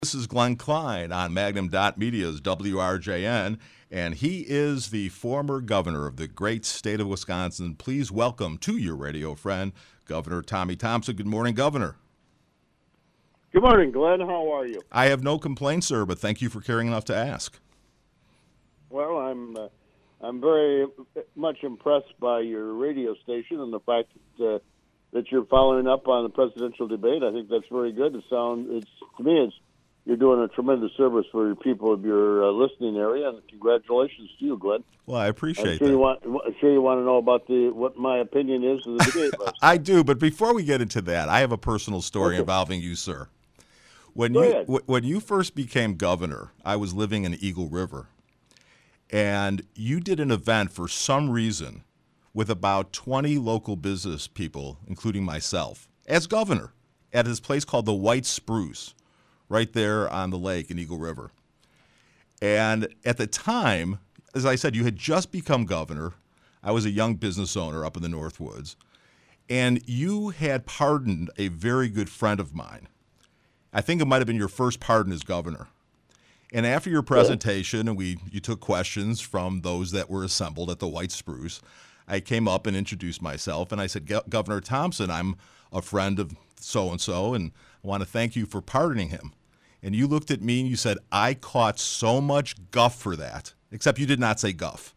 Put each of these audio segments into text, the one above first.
This is Glenn Klein on Magnum Media's WRJN, and he is the former governor of the great state of Wisconsin. Please welcome to your radio friend, Governor Tommy Thompson. Good morning, Governor. Good morning, Glenn. How are you? I have no complaints, sir, but thank you for caring enough to ask. Well, I'm very much impressed by your radio station and the fact that you're following up on the presidential debate. I think that's very good. You're doing a tremendous service for your people of your listening area, and congratulations to you, Glenn. Well, I appreciate that. I'm sure you want to know about what my opinion is of the debate. I do, but before we get into that, I have a personal story involving you, sir. When you first became governor, I was living in Eagle River, and you did an event for some reason with about 20 local business people, including myself, as governor, at this place called the White Spruce, right there on the lake in Eagle River. And at the time, as I said, you had just become governor. I was a young business owner up in the Northwoods. And you had pardoned a very good friend of mine. I think it might have been your first pardon as governor. And after your presentation, and you took questions from those that were assembled at the White Spruce, I came up and introduced myself, and I said, Governor Thompson, I'm a friend of so-and-so, and I want to thank you for pardoning him. And you looked at me and you said, I caught so much guff for that, except you did not say guff.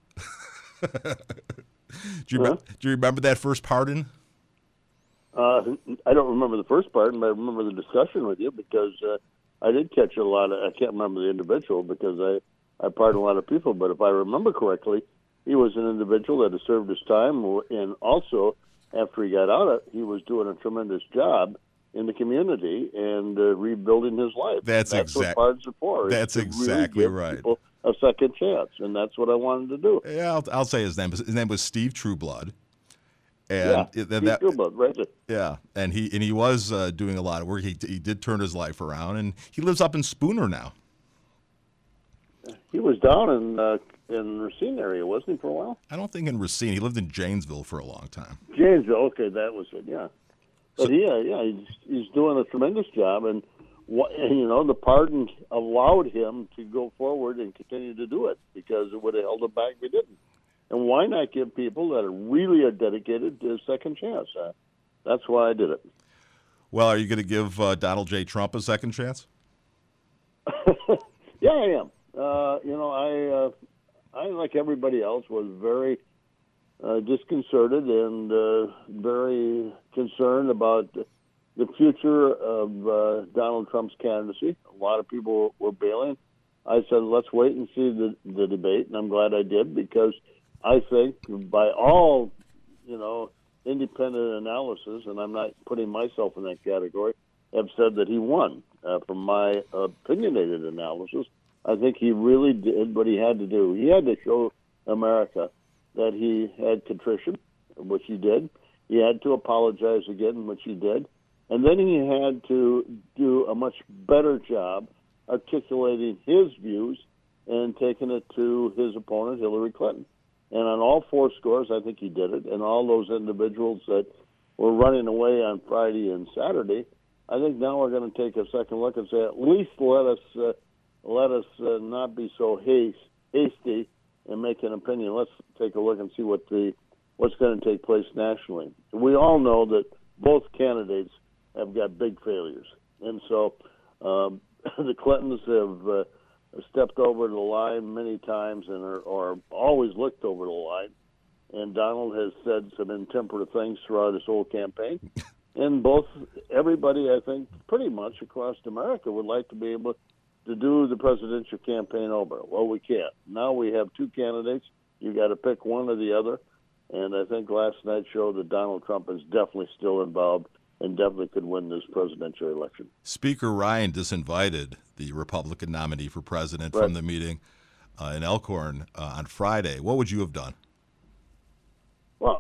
Do you remember that first pardon? I don't remember the first pardon, but I remember the discussion with you because I did catch a lot of, I can't remember the individual because I pardoned a lot of people, but if I remember correctly, he was an individual that had served his time, and also after he got out, he was doing a tremendous job in the community and rebuilding his life. That's what pardons are for. That's exactly really give people a second chance, and that's what I wanted to do. Yeah, I'll say his name. His name was Steve Trueblood. And Steve Trueblood, right? Yeah, and he was doing a lot of work. He did turn his life around, and he lives up in Spooner now. He was down in Racine area, wasn't he, for a while? I don't think in Racine. He lived in Janesville for a long time. Janesville, okay, that was it, yeah. But he's doing a tremendous job, and the pardon allowed him to go forward and continue to do it because it would have held him back if he didn't. And why not give people that really are dedicated a second chance? That's why I did it. Well, are you going to give Donald J. Trump a second chance? Yeah, I am. I like everybody else was very disconcerted and very concerned about the future of Donald Trump's candidacy. A lot of people were bailing. I said, let's wait and see the debate, and I'm glad I did because I think by all, independent analysis, and I'm not putting myself in that category, have said that he won. From my opinionated analysis, I think he really did what he had to do. He had to show America that he had contrition, which he did. He had to apologize again, which he did. And then he had to do a much better job articulating his views and taking it to his opponent, Hillary Clinton. And on all four scores, I think he did it. And all those individuals that were running away on Friday and Saturday, I think now we're going to take a second look and say, at least let us not be so hasty and make an opinion. Let's take a look and see what's going to take place nationally. We all know that both candidates have got big failures, and so the Clintons have stepped over the line many times and are always looked over the line. And Donald has said some intemperate things throughout his whole campaign. And everybody, I think, pretty much across America would like to be able to do the presidential campaign over. Well, we can't. Now we have two candidates. You got to pick one or the other. And I think last night showed that Donald Trump is definitely still involved and definitely could win this presidential election. Speaker Ryan disinvited the Republican nominee for president from the meeting in Elkhorn on Friday. What would you have done? Well,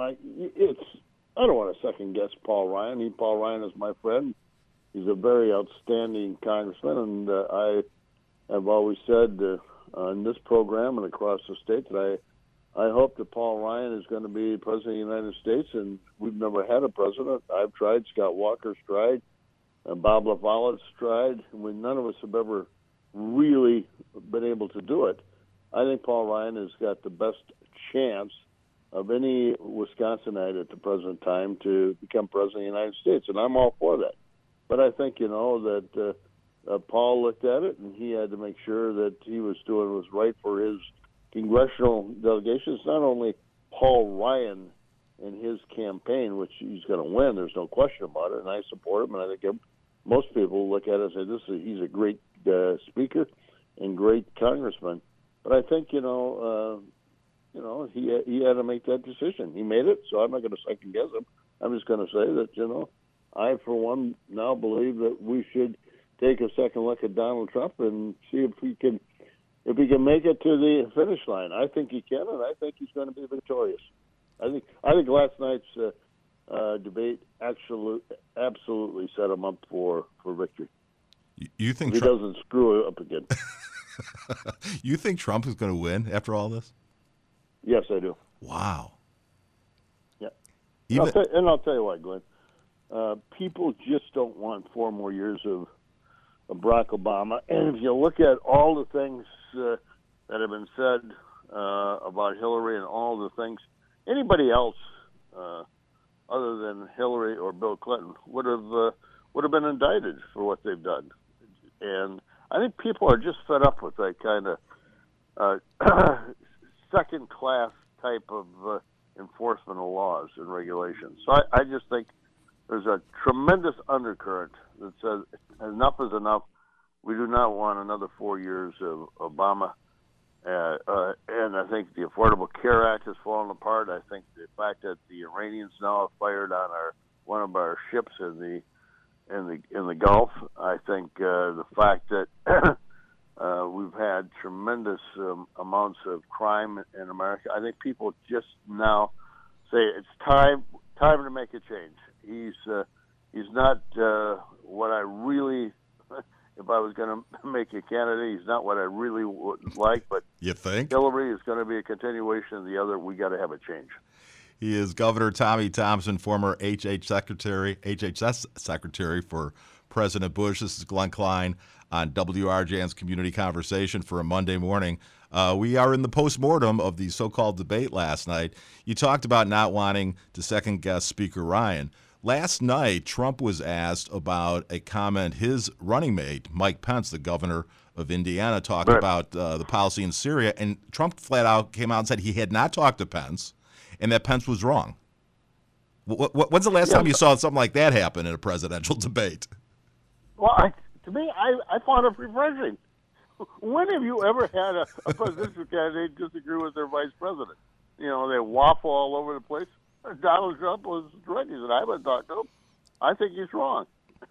I don't want to second guess Paul Ryan. Paul Ryan is my friend. He's a very outstanding congressman, and I have always said on this program and across the state that I hope that Paul Ryan is going to be president of the United States, and we've never had a president. I've tried. Scott Walker's tried. Bob LaFollette's tried, when none of us have ever really been able to do it. I think Paul Ryan has got the best chance of any Wisconsinite at the present time to become president of the United States, and I'm all for that. But I think, that Paul looked at it, and he had to make sure that he was doing what was right for his congressional delegation. It's not only Paul Ryan and his campaign, which he's going to win, there's no question about it, and I support him, and I think most people look at it and say, he's a great speaker and great congressman. But I think, he had to make that decision. He made it, so I'm not going to second guess him. I'm just going to say that, I, for one, now believe that we should take a second look at Donald Trump and see if he can make it to the finish line. I think he can, and I think he's going to be victorious. I think last night's debate absolutely set him up for victory. You think if he doesn't screw it up again? You think Trump is going to win after all this? Yes, I do. Wow. Yeah. I'll tell you what, Glenn. People just don't want 4 more years of Barack Obama. And if you look at all the things that have been said about Hillary and all the things, anybody else other than Hillary or Bill Clinton would have been indicted for what they've done. And I think people are just fed up with that kind of second-class type of enforcement of laws and regulations. So I just think there's a tremendous undercurrent that says enough is enough. We do not want another 4 years of Obama. And I think the Affordable Care Act has fallen apart. I think the fact that the Iranians now have fired on one of our ships in the Gulf. I think the fact that we've had tremendous amounts of crime in America. I think people just now say it's time to make a change. He's not what I really. If I was going to make a candidate, he's not what I really would like. But you think Hillary is going to be a continuation of the other. We got to have a change. He is Governor Tommy Thompson, former HHS Secretary for President Bush. This is Glenn Klein on WRJN's Community Conversation for a Monday morning. We are in the postmortem of the so-called debate last night. You talked about not wanting to second-guess Speaker Ryan. Last night, Trump was asked about a comment his running mate, Mike Pence, the governor of Indiana, talked about the policy in Syria, and Trump flat out came out and said he had not talked to Pence and that Pence was wrong. When's the last time you saw something like that happen in a presidential debate? Well, to me, I found it refreshing. When have you ever had a presidential candidate disagree with their vice president? They waffle all over the place. Donald Trump was right. He said, I haven't talked to him. I think he's wrong.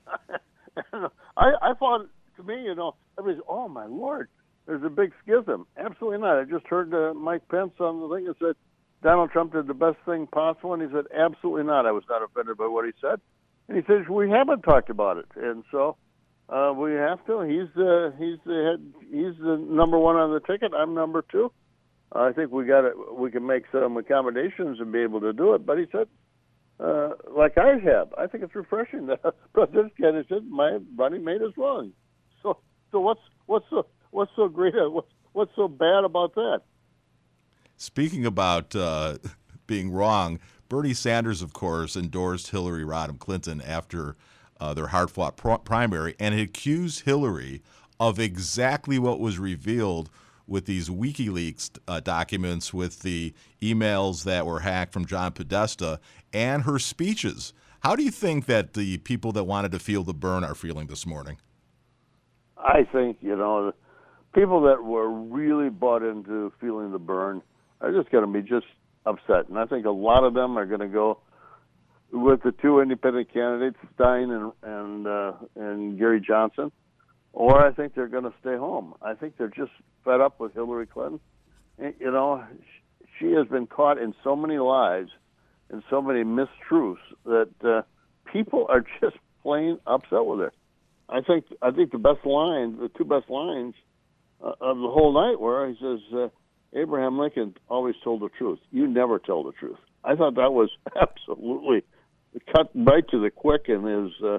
I found, to me, everybody's, oh, my Lord, there's a big schism. Absolutely not. I just heard Mike Pence on the thing that said Donald Trump did the best thing possible, and he said, absolutely not. I was not offended by what he said. And he says, we haven't talked about it. And so we have to. He's the number one on the ticket. I'm number 2. I think we can make some accommodations and be able to do it. But he said, like I have, I think it's refreshing that President Kennedy said my running mate is wrong. So what's so great? What's so bad about that? Speaking about being wrong, Bernie Sanders, of course, endorsed Hillary Rodham Clinton after their hard-fought primary, and accused Hillary of exactly what was revealed with these WikiLeaks documents, with the emails that were hacked from John Podesta and her speeches. How do you think that the people that wanted to feel the burn are feeling this morning? I think, people that were really bought into feeling the burn are just going to be just upset. And I think a lot of them are going to go with the 2 independent candidates, Stein and Gary Johnson. Or I think they're going to stay home. I think they're just fed up with Hillary Clinton. She has been caught in so many lies and so many mistruths that people are just plain upset with her. I think the best line, the 2 best lines of the whole night were, he says, Abraham Lincoln always told the truth. You never tell the truth. I thought that was absolutely cut right to the quick in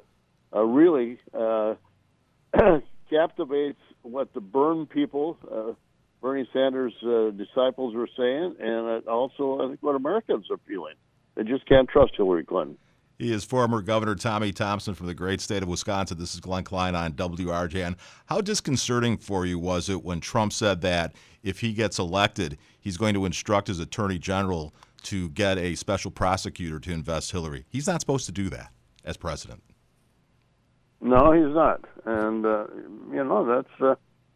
really captivates what the Bernie people, Bernie Sanders' disciples were saying, and also I think what Americans are feeling. They just can't trust Hillary Clinton. He is former Governor Tommy Thompson from the great state of Wisconsin. This is Glenn Klein on WRJN. How disconcerting for you was it when Trump said that if he gets elected, he's going to instruct his attorney general to get a special prosecutor to invest Hillary? He's not supposed to do that as president. No, he's not, and that's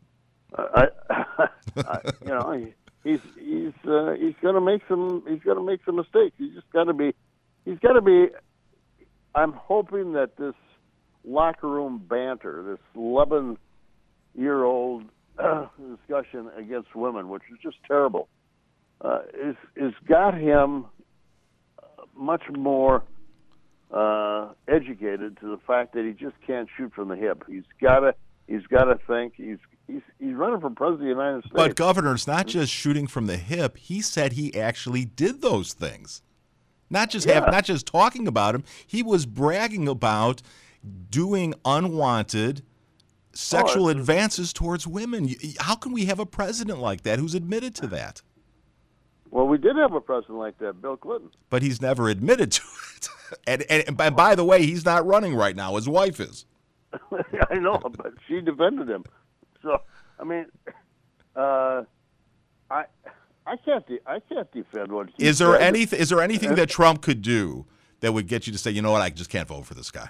he's going to make some mistakes. He's got to be. I'm hoping that this locker room banter, this 11-year-old discussion against women, which is just terrible, is got him much more educated to the fact that he just can't shoot from the hip. He's got to think. He's running for president of the United States. But Governor, it's not just shooting from the hip. He said he actually did those things. Not just talking about him. He was bragging about doing unwanted sexual advances towards women. How can we have a president like that who's admitted to that? Well, we did have a president like that, Bill Clinton. But he's never admitted to it. And by the way, he's not running right now. His wife is. I know, but she defended him. So, I mean, I can't defend what he Is there anything that Trump could do that would get you to say, you know what, I just can't vote for this guy?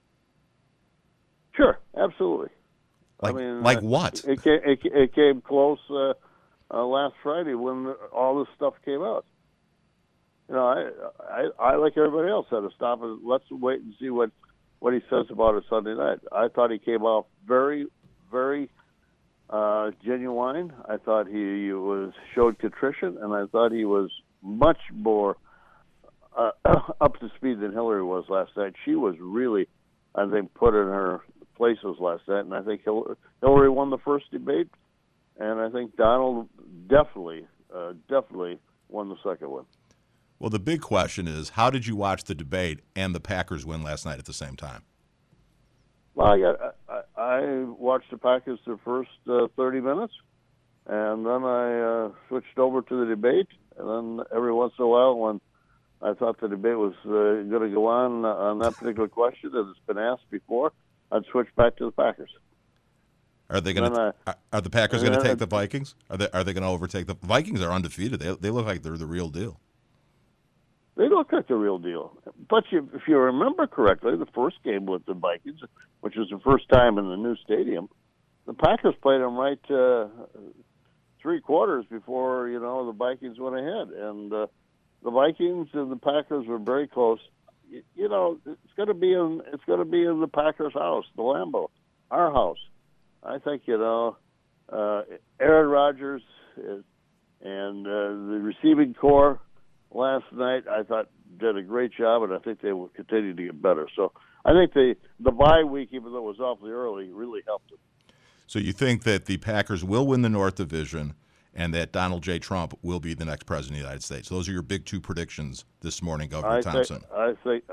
Sure, absolutely. Like what? It came close last Friday when all this stuff came out. You know, I like everybody else had to stop and let's wait and see what he says about it Sunday night. I thought he came out very, very genuine. I thought he showed contrition, and I thought he was much more up to speed than Hillary was last night. She was really, I think, put in her places last night, and I think Hillary won the first debate, and I think Donald definitely won the second one. Well, the big question is, how did you watch the debate and the Packers win last night at the same time? Well, I watched the Packers the first 30 minutes, and then I switched over to the debate. And then every once in a while, when I thought the debate was going to go on that particular question that has been asked before, I'd switch back to the Packers. Are they going to? Are the Packers going to take the Vikings? Are they going to overtake the Vikings? Are undefeated. They look like they're the real deal. They look like the real deal. But if you remember correctly, the first game with the Vikings, which was the first time in the new stadium, the Packers played them right 3 quarters before the Vikings went ahead, and the Vikings and the Packers were very close. It's going to be in the Packers' house, the Lambeau, our house. I think Aaron Rodgers and the receiving corps last night, I thought, did a great job, and I think they will continue to get better. So I think the bye week, even though it was awfully early, really helped them. So you think that the Packers will win the North Division and that Donald J. Trump will be the next president of the United States? Those are your big 2 predictions this morning, Governor Thompson. I think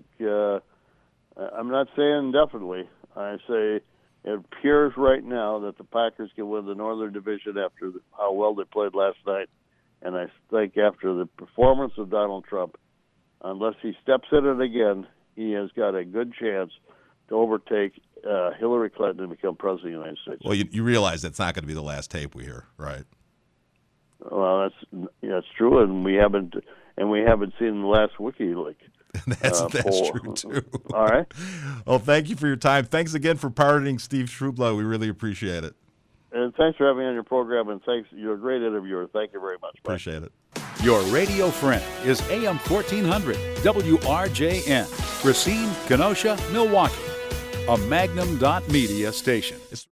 I'm not saying definitely. I say it appears right now that the Packers can win the Northern Division after how well they played last night. And I think after the performance of Donald Trump, unless he steps in it again, he has got a good chance to overtake Hillary Clinton and become president of the United States. Well, you realize that's not going to be the last tape we hear, right? Well, that's true, and we haven't seen the last WikiLeaks. That's true too. All right. Well, thank you for your time. Thanks again for pardoning Steve Strublow. We really appreciate it. And thanks for having me on your program, and thanks. You're a great interviewer. Thank you very much. Appreciate it. Your radio friend is AM 1400 WRJN, Racine, Kenosha, Milwaukee, a Magnum.media station.